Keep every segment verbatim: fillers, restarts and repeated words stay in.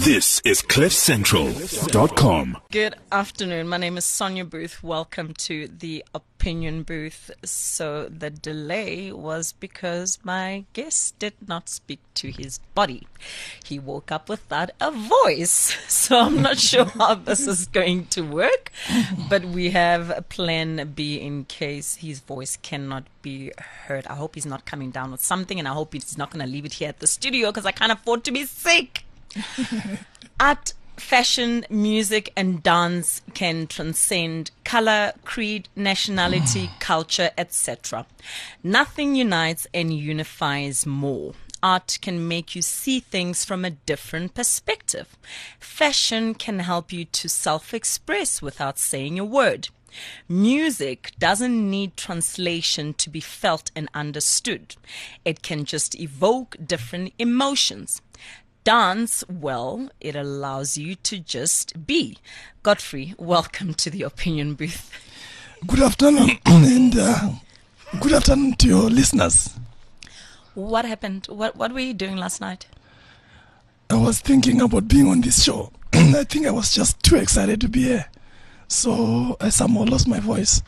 This is cliff central dot com. Good afternoon. My name is Sonia Booth. Welcome to the Opinion Booth. So the delay was because my guest did not speak to his body. He woke up without a voice. So I'm not sure how this is going to work, but we have a plan B in case his voice cannot be heard. I hope he's not coming down with something, and I hope he's not going to leave it here at the studio because I can't afford to be sick. Art, fashion, music, and dance can transcend color, creed, nationality, culture, et cetera. Nothing unites and unifies more. Art can make you see things from a different perspective. Fashion can help you to self-express without saying a word. Music doesn't need translation to be felt and understood. It can just evoke different emotions. Dance, well, it allows you to just be. Godfrey, welcome to the Opinion Booth. Good afternoon, and uh, good afternoon to your listeners. What happened? What What were you doing last night? I was thinking about being on this show. I think I was just too excited to be here. So I somehow lost my voice.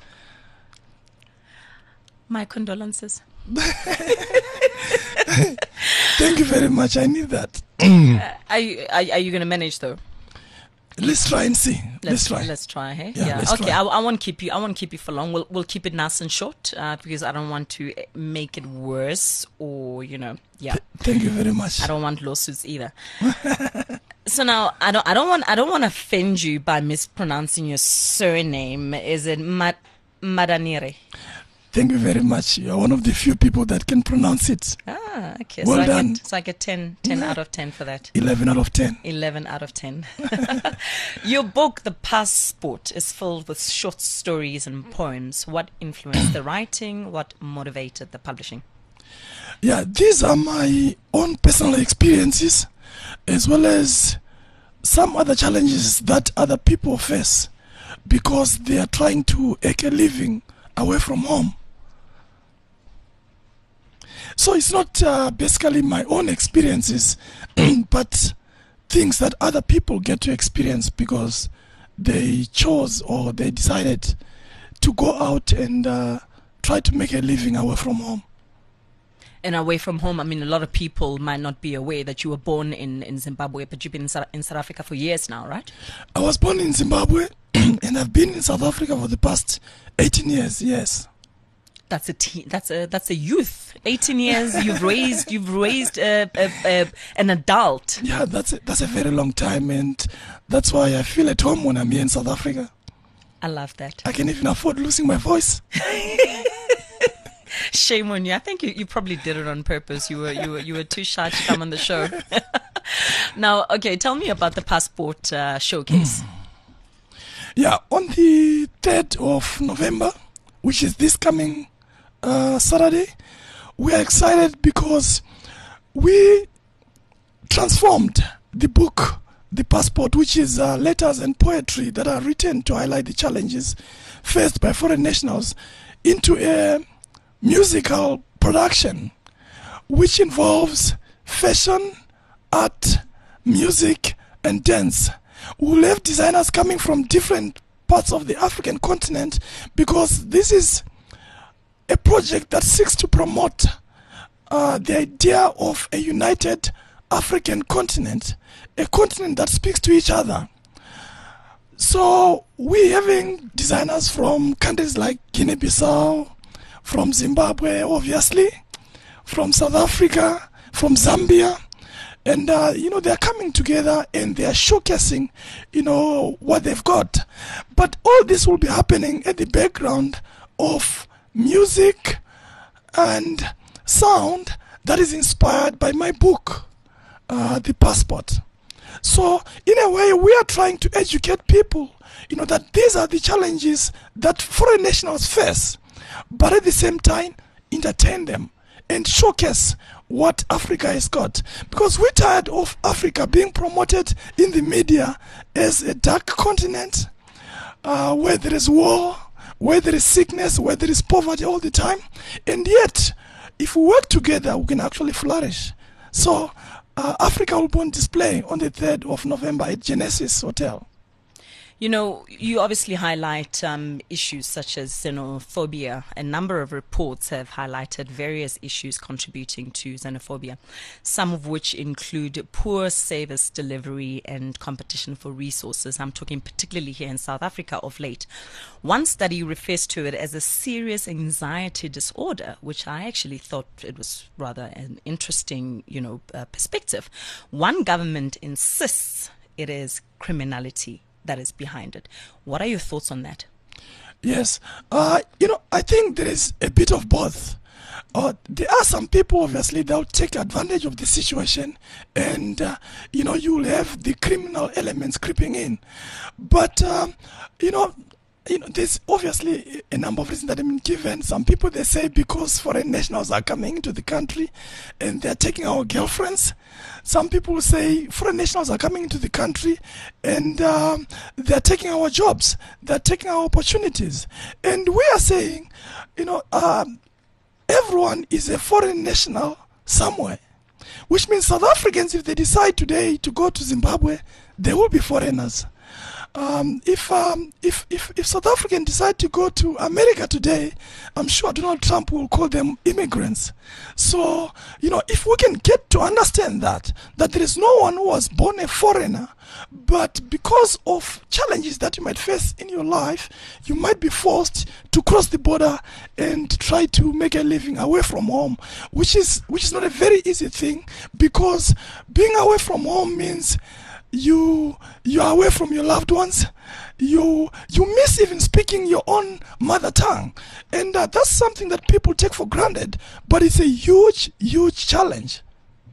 My condolences. Thank you very much. I need that. uh, are you are, are you going to manage though? Let's try and see. Let's, Let's try. Let's try. Hey. Yeah, yeah. let's Okay. try. I, I won't keep you. I won't keep you for long. We'll we'll keep it nice and short uh, because I don't want to make it worse or you know. Yeah. Th- thank you very much. I don't want lawsuits either. So now I don't I don't want I don't want to offend you by mispronouncing your surname. Is it Mad Madanire? Thank you very much. You are one of the few people that can pronounce it. Ah, okay. Well so I done. get so I get ten, ten Yeah. out of ten for that. eleven out of ten. eleven out of ten. Your book, The Passport, is filled with short stories and poems. What influenced the writing? What motivated the publishing? Yeah, these are my own personal experiences as well as some other challenges that other people face because they are trying to make a living away from home. So it's not uh, basically my own experiences, but things that other people get to experience because they chose or they decided to go out and uh, try to make a living away from home. And away from home, I mean, a lot of people might not be aware that you were born in, in Zimbabwe, but you've been in, South, in South Africa for years now, right? I was born in Zimbabwe and I've been in South Africa for the past eighteen years, yes. That's a teen, that's a that's a youth. eighteen years. You've raised you've raised a, a, a, an adult. Yeah, that's a, that's a very long time, and that's why I feel at home when I'm here in South Africa. I love that. I can even afford losing my voice. Shame on you. I think you, you probably did it on purpose. You were you were you were too shy to come on the show. Now, okay, tell me about the Passport uh, showcase. Yeah, on the third of November, which is this coming uh, Saturday, we are excited because we transformed the book, The Passport, which is uh, letters and poetry that are written to highlight the challenges faced by foreign nationals, into a musical production which involves fashion, art, music, and dance. We'll have designers coming from different parts of the African continent because this is a project that seeks to promote uh, the idea of a united African continent, a continent that speaks to each other. So we're having designers from countries like Guinea-Bissau, from Zimbabwe, obviously, from South Africa, from Zambia. And, uh, you know, they're coming together and they're showcasing, you know, what they've got. But all this will be happening at the background of music and sound that is inspired by my book, uh, The Passport. So, in a way, we are trying to educate people, you know, that these are the challenges that foreign nationals face, but at the same time, entertain them and showcase what Africa has got. Because we're tired of Africa being promoted in the media as a dark continent, uh, where there is war, where there is sickness, where there is poverty all the time. And yet, if we work together, we can actually flourish. So, uh, Africa will be on display on the third of November at Genesis Hotel. You know, you obviously highlight um, issues such as xenophobia. A number of reports have highlighted various issues contributing to xenophobia, some of which include poor service delivery and competition for resources. I'm talking particularly here in South Africa of late. One study refers to it as a serious anxiety disorder, which I actually thought it was rather an interesting, you know, uh, perspective. One government insists it is criminality that is behind it. What are your thoughts on that? Yes, uh, you know, I think there is a bit of both. Uh, there are some people, obviously, that will take advantage of the situation, and uh, you know, you will have the criminal elements creeping in. But um, you know, you know, there's obviously a number of reasons that have been given. Some people, they say because foreign nationals are coming into the country and they're taking our girlfriends. Some people say foreign nationals are coming into the country and um, they're taking our jobs, they're taking our opportunities. And we are saying, you know, um, everyone is a foreign national somewhere, which means South Africans, if they decide today to go to Zimbabwe, they will be foreigners. Um, if, um, if if if South Africans decide to go to America today, I'm sure Donald Trump will call them immigrants. So, you know, if we can get to understand that, that there is no one who was born a foreigner, but because of challenges that you might face in your life, you might be forced to cross the border and try to make a living away from home, which is which is not a very easy thing, because being away from home means you you are away from your loved ones. You you miss even speaking your own mother tongue, and uh, that's something that people take for granted. But it's a huge, huge challenge.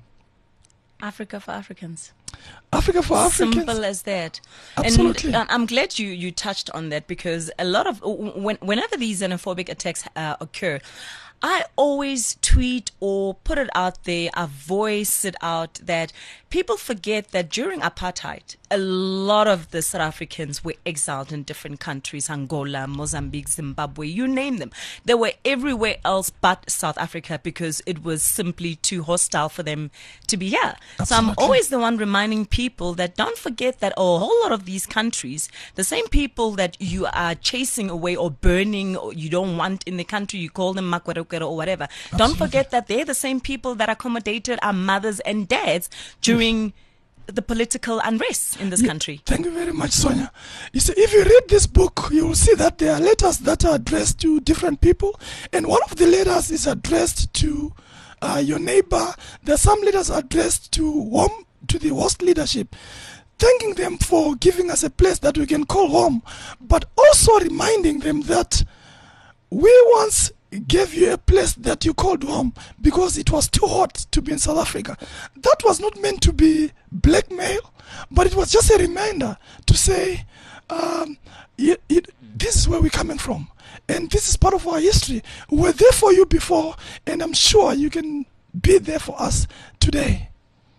Africa for Africans. Africa for Africans. Simple as that. Absolutely. And uh, I'm glad you, you touched on that, because a lot of when, whenever these xenophobic attacks uh, occur, I always tweet or put it out there, I voice it out, that people forget that during apartheid, a lot of the South Africans were exiled in different countries, Angola, Mozambique, Zimbabwe, you name them. They were everywhere else but South Africa, because it was simply too hostile for them to be here. Absolutely. So I'm always the one reminding people that don't forget that a whole lot of these countries, the same people that you are chasing away or burning or you don't want in the country, you call them Makwerokero or whatever. Absolutely. Don't forget that they're the same people that accommodated our mothers and dads during the political unrest in this yeah, country. Thank you very much, Sonia. You see, if you read this book, you will see that there are letters that are addressed to different people, and one of the letters is addressed to uh, your neighbor. There are some letters addressed to home, to the host leadership, thanking them for giving us a place that we can call home, but also reminding them that we once gave you a place that you called home because it was too hot to be in South Africa. That was not meant to be blackmail, but it was just a reminder to say, um, it, it, this is where we're coming from, and this is part of our history. We were there for you before, and I'm sure you can be there for us today.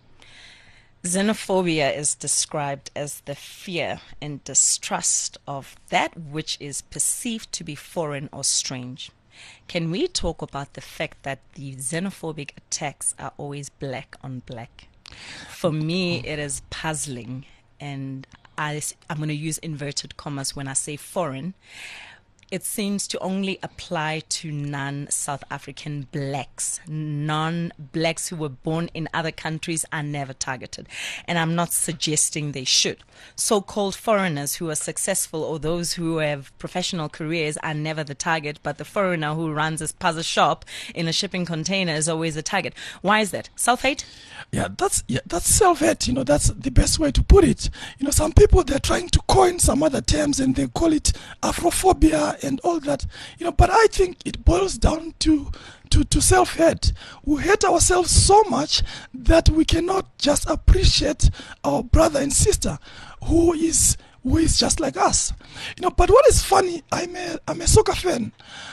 Xenophobia is described as the fear and distrust of that which is perceived to be foreign or strange. Can we talk about the fact that the xenophobic attacks are always black on black? For me, it is puzzling, and I, I'm going to use inverted commas when I say foreign. It seems to only apply to non-South African blacks. Non-blacks who were born in other countries are never targeted. And I'm not suggesting they should. So-called foreigners who are successful or those who have professional careers are never the target, but the foreigner who runs a puzzle shop in a shipping container is always a target. Why is that? Self-hate? Yeah, that's yeah, that's self-hate. You know, that's the best way to put it. You know, some people, they're trying to coin some other terms and they call it Afrophobia and all that. You know, but I think it boils down to to, to self-hate. We hate ourselves so much that we cannot just appreciate our brother and sister who is who is just like us. You know, but what is funny, I'm a I'm a soccer fan.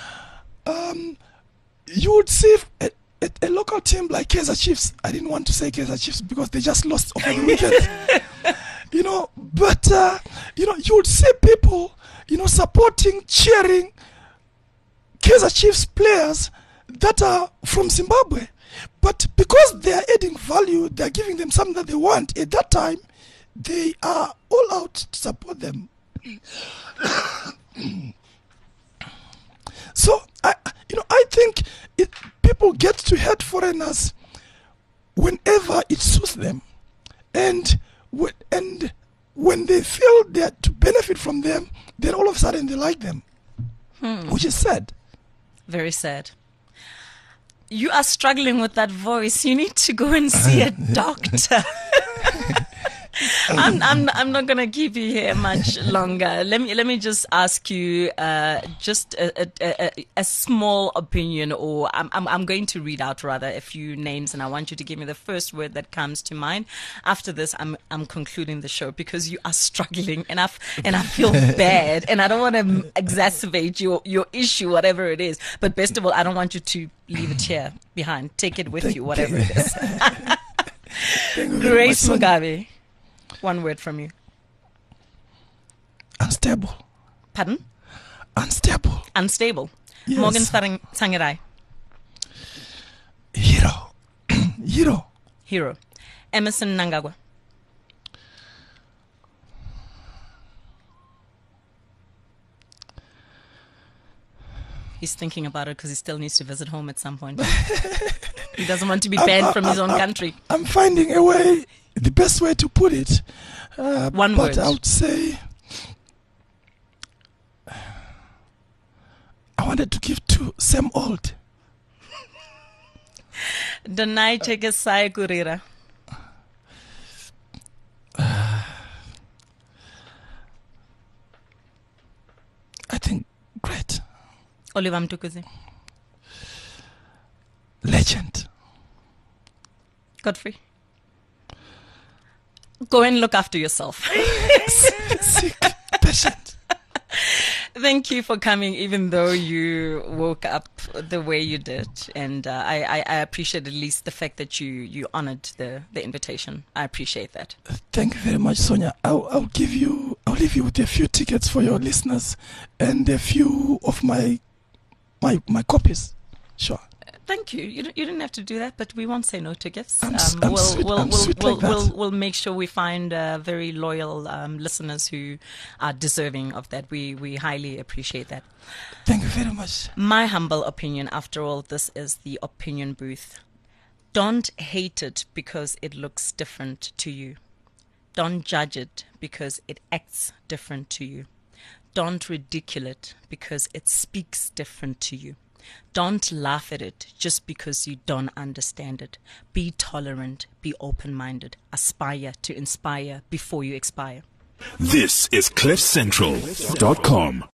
Um, you would see. A, A, a local team like Kaizer Chiefs, I didn't want to say Kaizer Chiefs because they just lost over the weekend. You know, but, uh, you know, you would see people, you know, supporting, cheering Kaizer Chiefs players that are from Zimbabwe. But because they are adding value, they are giving them something that they want. At that time, they are all out to support them. So, I, you know, I think it, people get to hate foreigners whenever it suits them, and when, and when they feel they are to benefit from them, then all of a sudden they like them, hmm. which is sad. Very sad. You are struggling with that voice. You need to go and see a doctor. I'm, I'm, I'm not going to keep you here much longer. Let me, let me just ask you, uh, just a, a, a, a small opinion, or I'm, I'm, I'm going to read out rather a few names, and I want you to give me the first word that comes to mind. After this, I'm, I'm concluding the show because you are struggling, and I, and I feel bad, and I don't want to exacerbate your, your issue, whatever it is. But best of all, I don't want you to leave it here behind. Take it with Thank you, whatever it is. you Grace Mugabe. One word from you. Unstable. Pardon? Unstable. Unstable. Yes. Morgan Tsvangirai. Hero. Hero. Hero. Emmerson Mnangagwa. He's thinking about it because he still needs to visit home at some point. He doesn't want to be banned I'm, from I'm, his own I'm, country. I'm finding a way, the best way to put it. Uh, One but word. I would say I wanted to give to Sam Old. Danai Tekesai Kurira. I think great. Oliver Mtukudzi. Legend. Godfrey. Go and look after yourself. Sick, patient. Thank you for coming, even though you woke up the way you did. And uh, I, I, I appreciate at least the fact that you, you honored the, the invitation. I appreciate that. Thank you very much, Sonia. I'll, I'll give you, I'll leave you with a few tickets for your listeners and a few of my, my, my copies. Sure. Thank you. You, you didn't have to do that, but we won't say no to gifts. I'm, Um, I'm we'll, sweet, we'll, I'm we'll, sweet we'll, like that. we'll, we'll make sure we find uh, very loyal um, listeners who are deserving of that. We, we highly appreciate that. Thank you very much. My humble opinion, after all, this is the opinion booth. Don't hate it because it looks different to you. Don't judge it because it acts different to you. Don't ridicule it because it speaks different to you. Don't laugh at it just because you don't understand it. Be tolerant, be open-minded, aspire to inspire before you expire. This is cliff central dot com.